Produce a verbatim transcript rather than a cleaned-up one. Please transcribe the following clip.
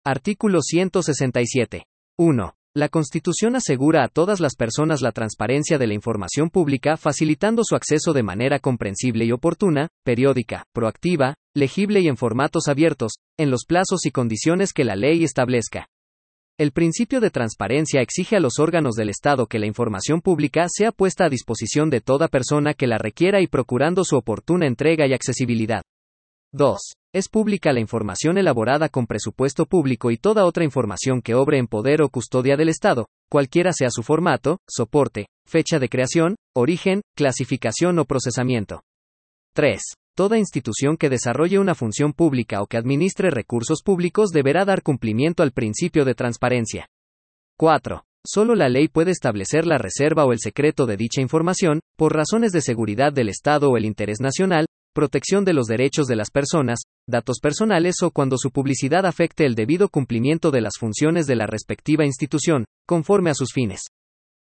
Artículo ciento sesenta y siete. uno. La Constitución asegura a todas las personas la transparencia de la información pública, facilitando su acceso de manera comprensible y oportuna, periódica, proactiva, legible y en formatos abiertos, en los plazos y condiciones que la ley establezca. El principio de transparencia exige a los órganos del Estado que la información pública sea puesta a disposición de toda persona que la requiera y procurando su oportuna entrega y accesibilidad. dos. Es pública la información elaborada con presupuesto público y toda otra información que obre en poder o custodia del Estado, cualquiera sea su formato, soporte, fecha de creación, origen, clasificación o procesamiento. tres. Toda institución que desarrolle una función pública o que administre recursos públicos deberá dar cumplimiento al principio de transparencia. cuatro. Solo la ley puede establecer la reserva o el secreto de dicha información, por razones de seguridad del Estado o el interés nacional, protección de los derechos de las personas, datos personales o cuando su publicidad afecte el debido cumplimiento de las funciones de la respectiva institución, conforme a sus fines.